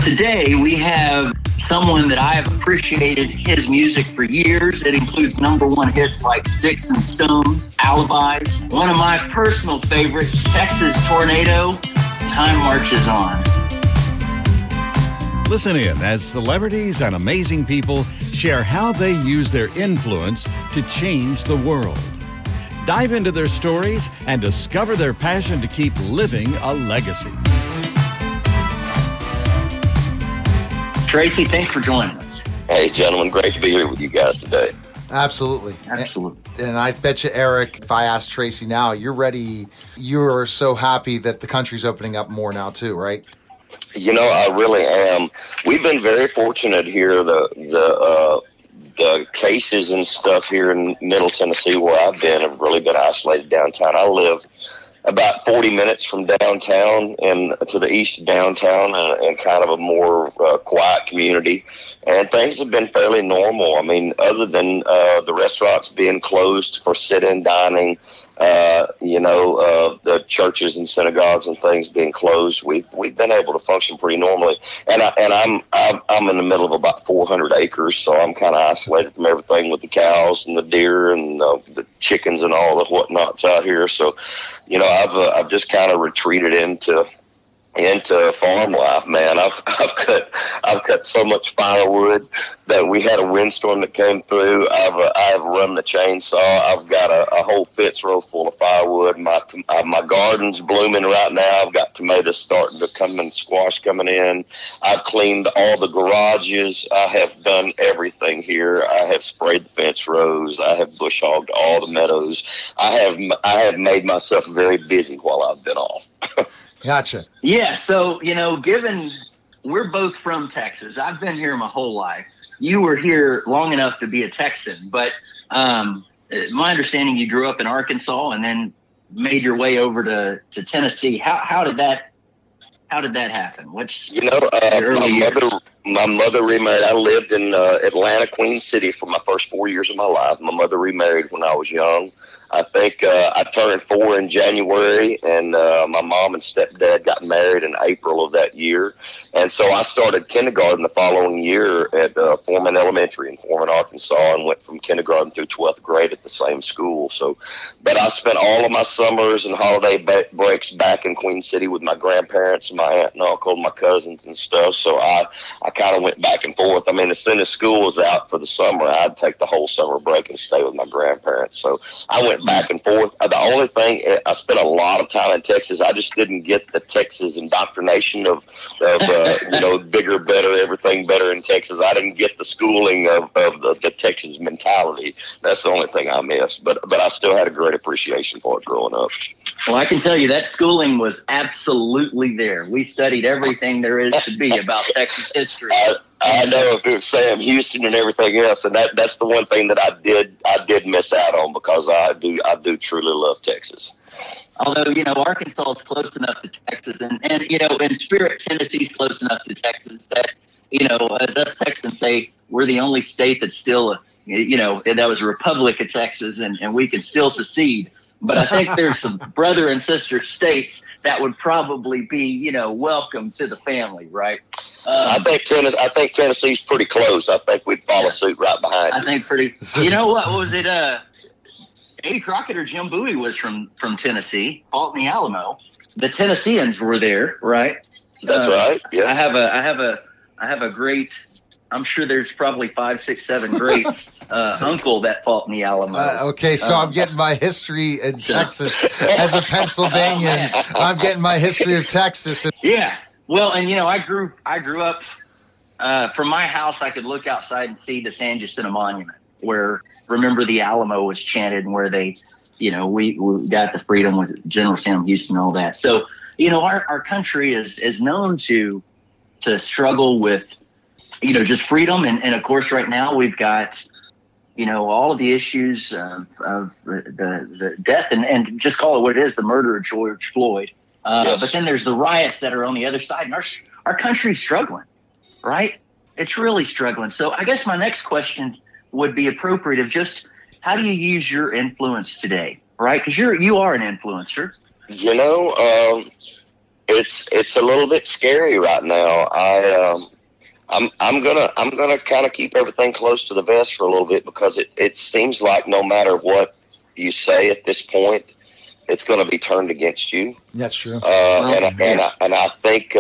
Today we have someone that I have appreciated his music for years. It includes number one hits like Sticks and Stones, Alibis. One of my personal favorites, Texas Tornado, Time Marches On. Listen in as celebrities and amazing people share how they use their influence to change the world. Dive into their stories and discover their passion to keep living a legacy. Tracy, thanks for joining us. Hey, gentlemen, great to be here with you guys today. Absolutely. Absolutely. And I bet you, Eric, if I ask Tracy now, you're ready. You're so happy that the country's opening up more now too, right? You know, I really am. We've been very fortunate here. The cases and stuff here in Middle Tennessee where I've been have really been isolated downtown. I live about 40 minutes from downtown and to the east of downtown and kind of a more quiet community. And things have been fairly normal. I mean, other than the restaurants being closed for sit-in dining, the churches and synagogues and things being closed, we've been able to function pretty normally. And I'm in the middle of about 400 acres, so I'm kind of isolated from everything with the cows and the deer and the chickens and all the whatnots out here. So, you know, I've just kind of retreated into farm life, man. I've cut so much firewood that we had a windstorm that came through. I've run the chainsaw. I've got a whole fence row full of firewood. My garden's blooming right now. I've got tomatoes starting to come and squash coming in. I've cleaned all the garages. I have done everything here. I have sprayed the fence rows. I have bush hogged all the meadows. I have made myself very busy while I've been off. Gotcha. Yeah, so, you know, given we're both from Texas, I've been here my whole life. You were here long enough to be a Texan, but my understanding you grew up in Arkansas and then made your way over to Tennessee. How did that happen? What's my mother remarried. I lived in Atlanta, Queen City for my first 4 years of my life. My mother remarried when I was young. I think I turned 4 in January, and my mom and stepdad got married in April of that year. And so I started kindergarten the following year at Foreman Elementary in Foreman, Arkansas, and went from kindergarten through 12th grade at the same school. So, but I spent all of my summers and holiday breaks back in Queen City with my grandparents, my aunt and uncle, my cousins and stuff. So I kind of went back and forth. I mean, as soon as school was out for the summer, I'd take the whole summer break and stay with my grandparents. So I went back and forth. The only thing, I spent a lot of time in Texas. I just didn't get the Texas indoctrination of bigger, better, everything better in Texas. I didn't get the schooling of the Texas mentality. That's the only thing I missed. But I still had a great appreciation for it growing up. Well, I can tell you that schooling was absolutely there. We studied everything there is to be about Texas history. I know, if it was Sam Houston and everything else, and that's the one thing that I did miss out on, because I do truly love Texas. Although, you know, Arkansas is close enough to Texas, and you know, in spirit, Tennessee's close enough to Texas that, you know, as us Texans say, we're the only state that's still, that was a republic of Texas, and we can still secede. But I think there's some brother and sister states that would probably be, you know, welcome to the family, right? I think Tennessee's pretty close. I think we'd follow suit right behind you. I think pretty. You know what was it? Davy Crockett or Jim Bowie was from Tennessee, Alton Alamo. The Tennesseans were there, right? That's right. Yes. I have a great. I'm sure there's probably 5, 6, 7 greats uncle that fought in the Alamo. Okay, so I'm getting my history in Texas as a Pennsylvanian. I'm getting my history of Texas. Yeah, well, and you know, I grew up from my house. I could look outside and see the San Jacinto Monument, where "Remember the Alamo" was chanted, and where they, you know, we got the freedom with General Sam Houston and all that. So, you know, our country is known to struggle with, you know, just freedom. And of course, right now we've got, you know, all of the issues of the death and just call it what it is, the murder of George Floyd. Yes. But then there's the riots that are on the other side, and our country's struggling, right? It's really struggling. So I guess my next question would be appropriate of just how do you use your influence today, right? Because you are an influencer. You know, it's a little bit scary right now. I'm gonna kind of keep everything close to the vest for a little bit, because it seems like no matter what you say at this point, it's going to be turned against you. That's true. And I think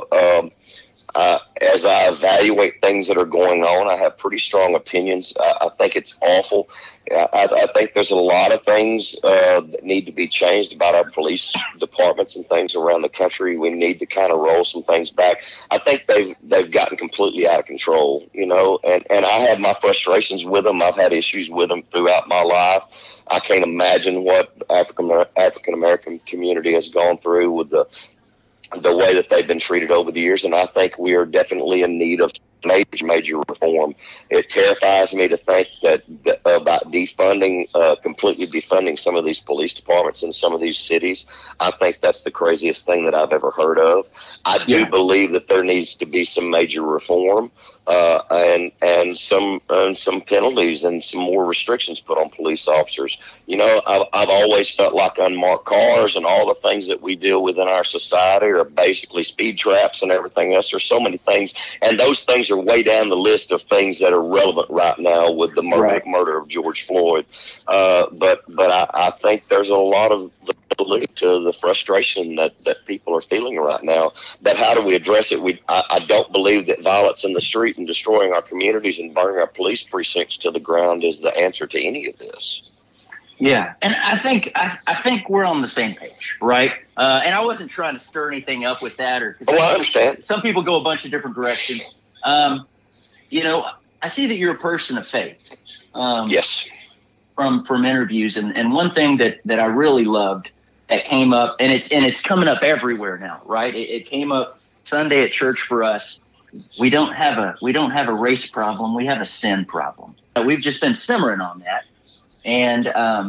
as I evaluate things that are going on, I have pretty strong opinions. I think it's awful. I think there's a lot of things that need to be changed about our police departments and things around the country. We need to kind of roll some things back. I think they've gotten completely out of control, you know, and I have my frustrations with them. I've had issues with them throughout my life. I can't imagine what African American community has gone through with the way that they've been treated over the years, and I think we are definitely in need of major reform. It terrifies me to think that about defunding, completely defunding some of these police departments in some of these cities. I think that's the craziest thing that I've ever heard of. I do believe that there needs to be some major reform, and some penalties and some more restrictions put on police officers. You know, I've always felt like unmarked cars and all the things that we deal with in our society are basically speed traps and everything else. There's so many things, and those things are way down the list of things that are relevant right now with the murder of George Floyd. But I think there's a lot of to the frustration that people are feeling right now. But how do we address it? I don't believe that violence in the street and destroying our communities and burning our police precincts to the ground is the answer to any of this. Yeah, and I think we're on the same page, right? And I wasn't trying to stir anything up with that, I understand. Some people go a bunch of different directions. You know, I see that you're a person of faith. Yes. From interviews, and one thing that I really loved that came up, and it's coming up everywhere now, right? It came up Sunday at church for us. We don't have a race problem. We have a sin problem. We've just been simmering on that. And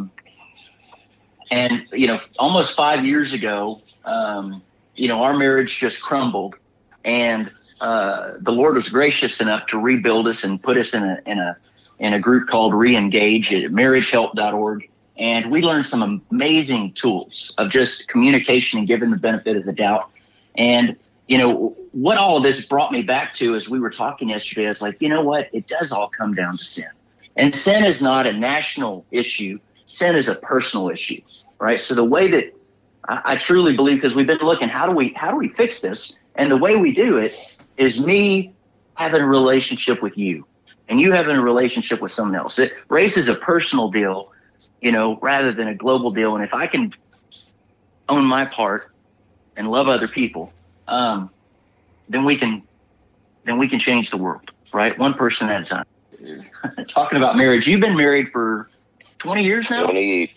you know, almost 5 years ago, you know, our marriage just crumbled, and the Lord was gracious enough to rebuild us and put us in a group called Reengage at marriagehelp.org. And we learned some amazing tools of just communication and giving the benefit of the doubt. And, you know, what all of this brought me back to, as we were talking yesterday, I was like, you know what? It does all come down to sin. And sin is not a national issue. Sin is a personal issue, right? So the way that I truly believe, because we've been looking, how do we fix this? And the way we do it is me having a relationship with you and you having a relationship with someone else. Race is a personal deal, you know, rather than a global deal. And if I can own my part and love other people, then we can change the world, right? One person at a time. Talking about marriage, you've been married for 20 years now? 20.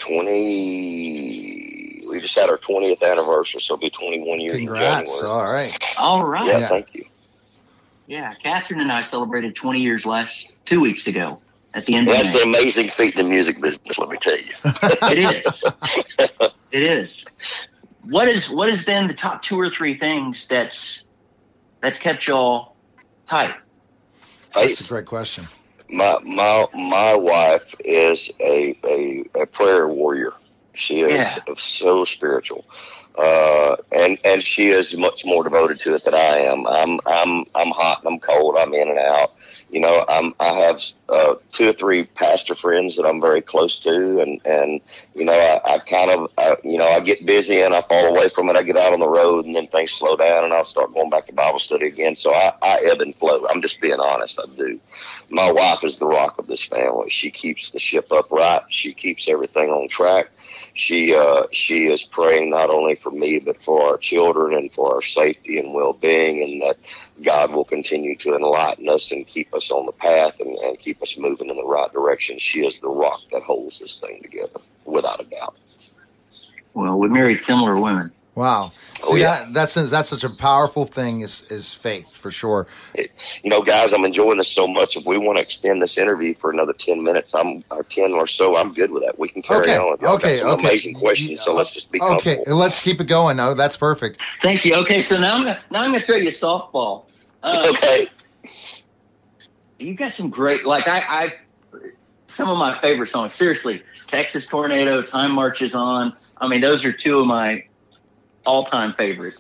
We just had our 20th anniversary, so it'll be 21 years. Congrats. In January. All right. Yeah, thank you. Yeah, Catherine and I celebrated 20 years 2 weeks ago at the end of That's May. an amazing feat in the music business, let me tell you. It is. It is. What has been the top 2 or 3 things that's kept y'all tight? That's a great question. My wife is a prayer warrior. She is so spiritual, and she is much more devoted to it than I am. I'm hot and I'm cold. I'm in and out. You know, I have 2 or 3 pastor friends that I'm very close to, and you know, I kind of you know, I get busy and I fall away from it. I get out on the road and then things slow down and I'll start going back to Bible study again. So I ebb and flow. I'm just being honest. I do. My wife is the rock of this family. She keeps the ship upright. She keeps everything on track. She is praying not only for me, but for our children and for our safety and well-being, and that God will continue to enlighten us and keep us on the path and keep us moving in the right direction. She is the rock that holds this thing together, without a doubt. Well, we married similar women. Wow. See, that's such a powerful thing is faith, for sure. You know, guys, I'm enjoying this so much. If we want to extend this interview for another 10 minutes, or 10 or so, I'm good with that. We can carry on. Okay. Amazing questions, so let's just be comfortable. Okay, let's keep it going. No, that's perfect. Thank you. Okay, so now I'm gonna throw you a softball. Okay. You got some great, I some of my favorite songs. Seriously, Texas Tornado, Time Marches On. I mean, those are 2 of my all-time favorites.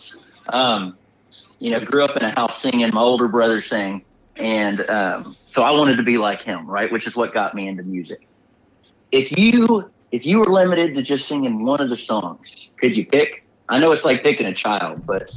Grew up in a house singing. My older brother sang. And so I wanted to be like him, right? Which is what got me into music. If you were limited to just singing one of the songs, could you pick? I know it's like picking a child, but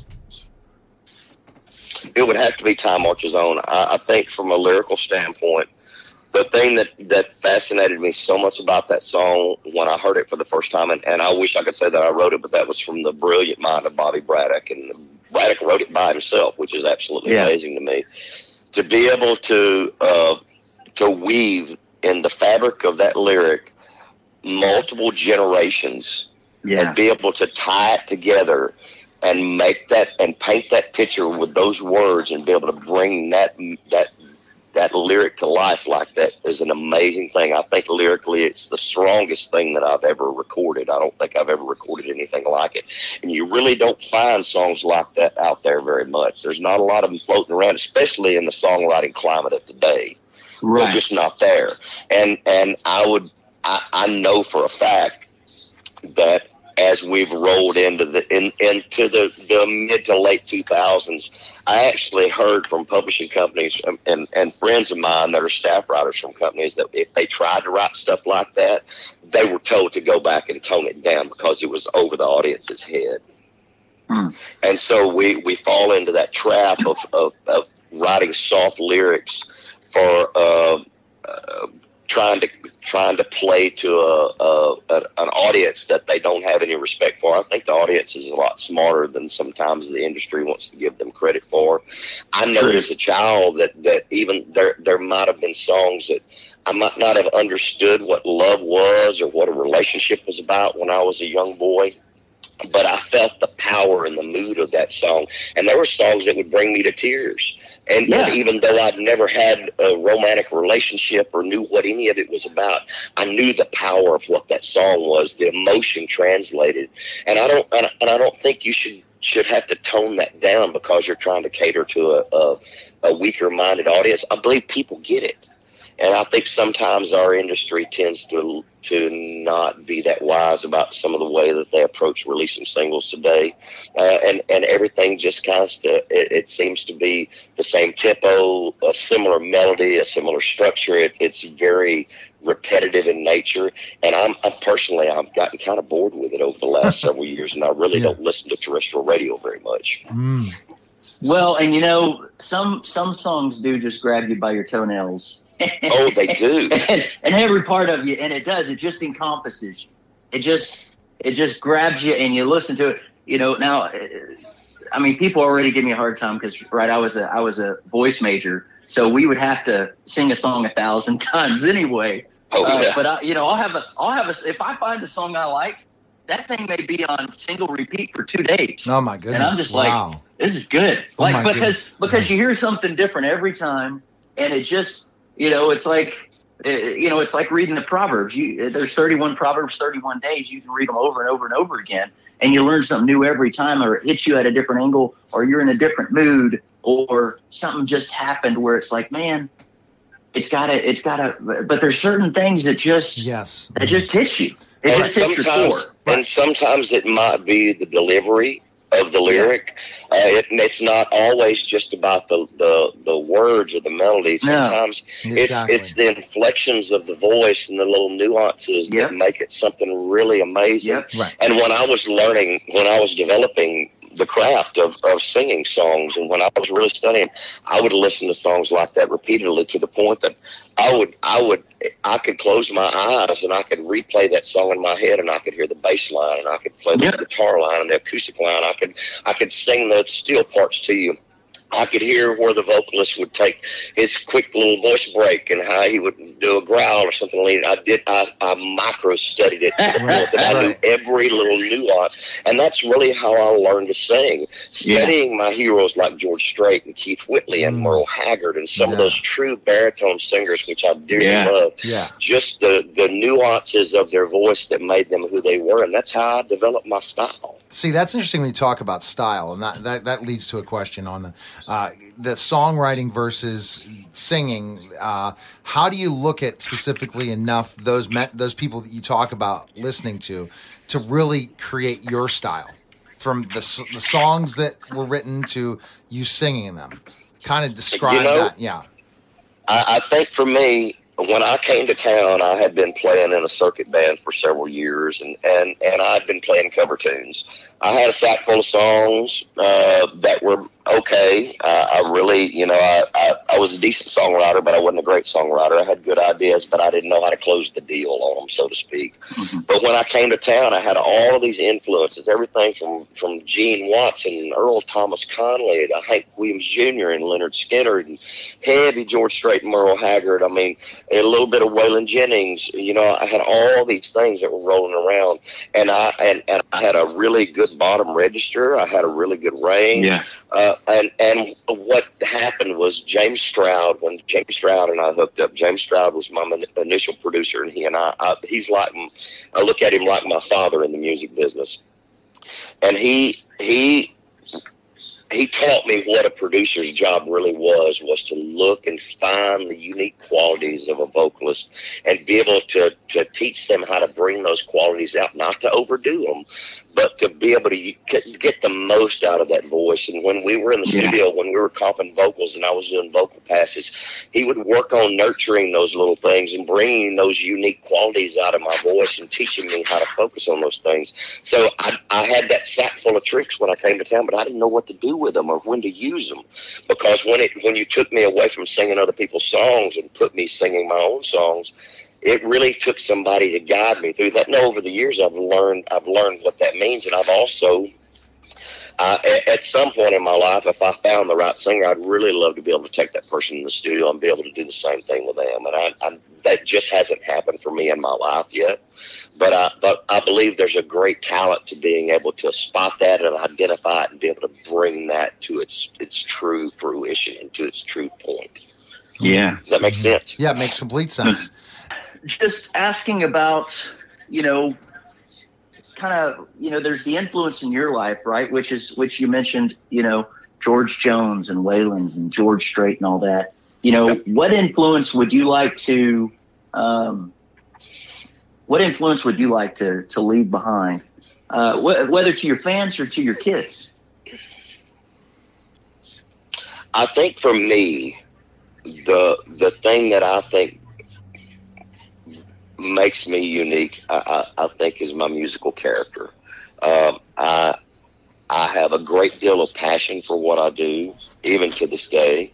it would have to be Time Marches On. I think from a lyrical standpoint, the thing that fascinated me so much about that song when I heard it for the first time, and I wish I could say that I wrote it, but that was from the brilliant mind of Bobby Braddock, and Braddock wrote it by himself, which is absolutely amazing to me. To be able to weave in the fabric of that lyric multiple generations and be able to tie it together and make that and paint that picture with those words and be able to bring that lyric to life like that is an amazing thing. I think lyrically it's the strongest thing that I've ever recorded. I don't think I've ever recorded anything like it. And you really don't find songs like that out there very much. There's not a lot of them floating around, especially in the songwriting climate of today. Right. They're just not there. And I know for a fact that as we've rolled into the mid to late 2000s, I actually heard from publishing companies and friends of mine that are staff writers from companies that if they tried to write stuff like that, they were told to go back and tone it down because it was over the audience's head. And so we fall into that trap of writing soft lyrics for trying to play to an audience that they don't have any respect for. I think the audience is a lot smarter than sometimes the industry wants to give them credit for. I know as a child that even there might have been songs that I might not have understood what love was or what a relationship was about when I was a young boy. But I felt the power and the mood of that song. And there were songs that would bring me to tears. And even though I'd never had a romantic relationship or knew what any of it was about, I knew the power of what that song was, the emotion translated. And I don't think you should have to tone that down because you're trying to cater to a weaker-minded audience. I believe people get it. And I think sometimes our industry tends to not be that wise about some of the way that they approach releasing singles today. And everything just it seems to be the same tempo, a similar melody, a similar structure. It's very repetitive in nature. And I've gotten kind of bored with it over the last several years, and I really don't listen to terrestrial radio very much. Well, and some songs do just grab you by your toenails. Oh, they do. and every part of you, and it just encompasses you. It just grabs you, and you listen to it. Now, I mean, people already give me a hard time because, I was a voice major, so we would have to sing a song 1,000 times anyway. But I'll have a. If I find a song I like, that thing may be on single repeat for 2 days. Oh my goodness! And I'm just like, this is good. Because you hear something different every time, and it just. It's like reading the Proverbs. There's 31 Proverbs, 31 days. You can read them over and over and over again, and you learn something new every time, or it hits you at a different angle, or you're in a different mood, or something just happened where it's like, man, it's gotta. But there's certain things that just hits you. It just hits your core. And sometimes it might be the delivery of the lyric. It's not always just about the words or the melody. Sometimes it's the inflections of the voice and the little nuances that make it something really amazing. And when I was developing the craft of singing songs, and when I was really studying, I would listen to songs like that repeatedly to the point that I could close my eyes and I could replay that song in my head, and I could hear the bass line, and I could play the guitar line and the acoustic line. I could sing the steel parts to you. I could hear where the vocalist would take his quick little voice break and how he would do a growl or something like that. I micro studied it to the point that I knew every little nuance. And that's really how I learned to sing. Studying my heroes like George Strait and Keith Whitley and Merle Haggard and some of those true baritone singers, which I dearly love. Just the nuances of their voice that made them who they were. And that's how I developed my style. See, that's interesting when you talk about style, and that leads to a question on the songwriting versus singing. How do you look at specifically enough those people that you talk about listening to really create your style from the songs that were written to you singing them? Kind of describe that. Yeah. I think for me, when I came to town, I had been playing in a circuit band for several years, and I'd been playing cover tunes. I had a sack full of songs that were okay. I really, I was a decent songwriter, but I wasn't a great songwriter. I had good ideas, but I didn't know how to close the deal on them, so to speak. Mm-hmm. But when I came to town, I had all of these influences, everything from Gene Watson, Earl Thomas Conley, to Hank Williams Jr. and Leonard Skinner, and heavy George Strait and Merle Haggard. I mean, a little bit of Waylon Jennings. I had all these things that were rolling around, and I had a really good bottom register. I had a really good range. Yeah. And what happened was James Stroud, when James Stroud and I hooked up, James Stroud was my initial producer, and he and I look at him like my father in the music business. And he taught me what a producer's job really was to look and find the unique qualities of a vocalist and be able to teach them how to bring those qualities out, not to overdo them, but to be able to get the most out of that voice. And when we were in the studio, when we were comping vocals and I was doing vocal passes, he would work on nurturing those little things and bringing those unique qualities out of my voice and teaching me how to focus on those things. So I had that sack full of tricks when I came to town, but I didn't know what to do with them or when to use them, because when you took me away from singing other people's songs and put me singing my own songs, it really took somebody to guide me through that. And over the years, I've learned what that means. And I've also, at some point in my life, if I found the right singer, I'd really love to be able to take that person in the studio and be able to do the same thing with them. And that just hasn't happened for me in my life yet. But I believe there's a great talent to being able to spot that and identify it and be able to bring that to its true fruition and to its true point. Yeah. Does that make sense? Yeah, it makes complete sense. Just asking about, there's the influence in your life, right? Which you mentioned, George Jones and Waylon's and George Strait and all that. What influence would you like to, leave behind, whether to your fans or to your kids? I think for me, the thing that I think makes me unique, I think, is my musical character. I have a great deal of passion for what I do, even to this day.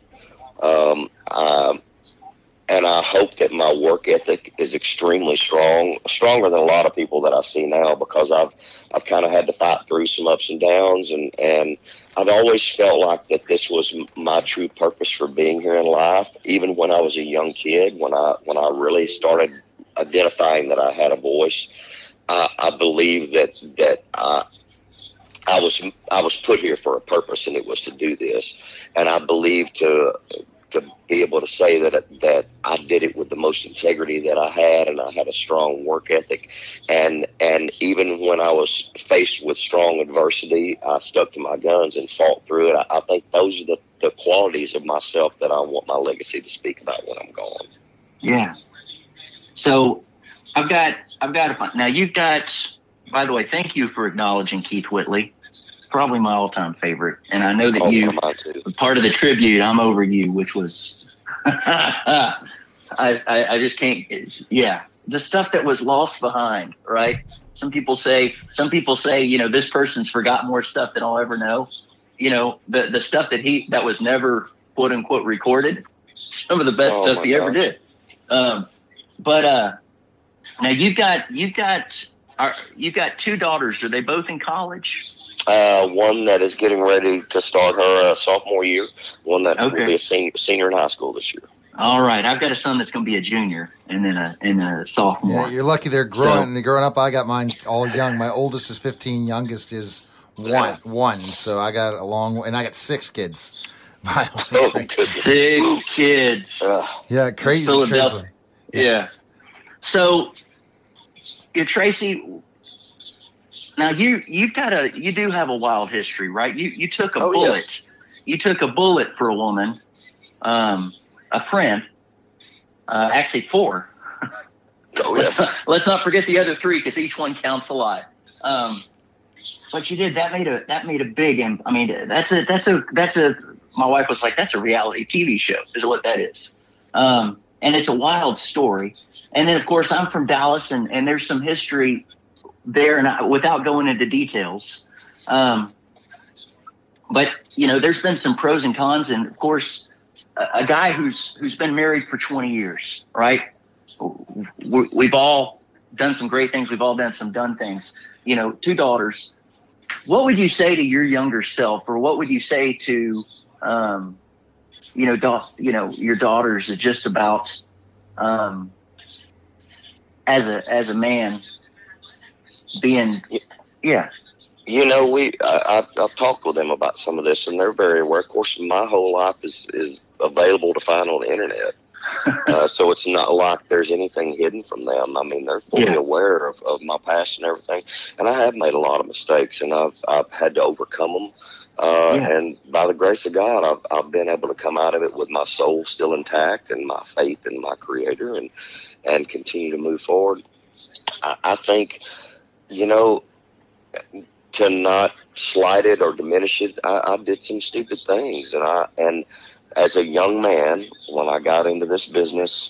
And I hope that my work ethic is extremely stronger than a lot of people that I see now, because I've kind of had to fight through some ups and downs, and I've always felt like that this was my true purpose for being here in life. Even when I was a young kid, when I really started identifying that I had a voice, I believe that I was put here for a purpose, and it was to do this. And I believe to be able to say that I did it with the most integrity that I had, and I had a strong work ethic. And even when I was faced with strong adversity, I stuck to my guns and fought through it. I think those are the qualities of myself that I want my legacy to speak about when I'm gone. Yeah. So I've got now you've got, by the way, thank you for acknowledging Keith Whitley, probably my all-time favorite. And I know that you, part of the tribute, I'm Over You, which was, I just can't, the stuff that was lost behind, right? Some people say, this person's forgot more stuff than I'll ever know. The stuff that was never quote unquote recorded, some of the best stuff he ever did. But now you've got two daughters. Are they both in college? One that is getting ready to start her sophomore year. One that will be a senior in high school this year. All right, I've got a son that's going to be a junior and then a sophomore. Yeah, you're lucky they're growing. So, growing up, I got mine all young. My oldest is 15, youngest is one. So I got and I got 6 kids. 6 kids. Yeah, crazy. Philadelphia. Crazy. Yeah. So, Tracy. Now you do have a wild history, right? You took a bullet. Yes. You took a bullet for a woman, a friend, actually 4. Oh, yeah. Let's not forget the other 3, because each one counts a lot. but you did. That made a big. I mean, that's a. My wife was like, "That's a reality TV show," is what that is. And it's a wild story. And then, of course, I'm from Dallas, and there's some history there, and without going into details. But there's been some pros and cons, and of course, a guy who's been married for 20 years, right? We've all done some great things. We've all done some dumb things. 2 daughters. What would you say to your younger self, or what would you say to, your daughters just about, as a man being, yeah. I've talked with them about some of this, and they're very aware. Of course, my whole life is available to find on the internet. So it's not like there's anything hidden from them. I mean, they're fully aware of my past and everything. And I have made a lot of mistakes, and I've had to overcome them. And by the grace of God, I've been able to come out of it with my soul still intact and my faith in my Creator, and continue to move forward. I think, to not slight it or diminish it, I did some stupid things, and as a young man, when I got into this business,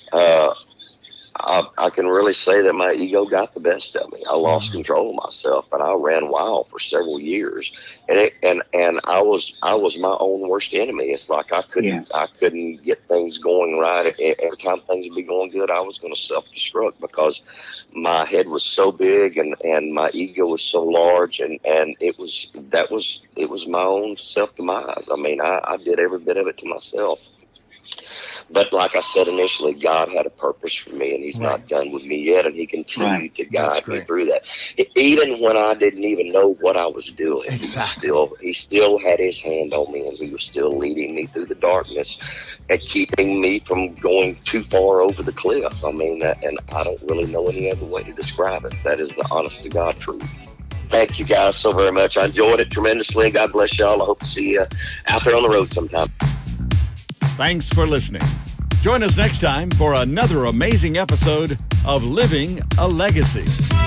I can really say that my ego got the best of me. I lost control of myself, and I ran wild for several years. And I was my own worst enemy. It's like I couldn't get things going right. Every time things would be going good, I was going to self-destruct because my head was so big and my ego was so large, and it was my own self-demise. I mean, I did every bit of it to myself. But like I said initially, God had a purpose for me, and He's not done with me yet, and He continued to guide me through that. Even when I didn't even know what I was doing, He still had His hand on me, and He was still leading me through the darkness and keeping me from going too far over the cliff. I mean, and I don't really know any other way to describe it. That is the honest to God truth. Thank you guys so very much. I enjoyed it tremendously. God bless y'all. I hope to see you out there on the road sometime. Thanks for listening. Join us next time for another amazing episode of Living a Legacy.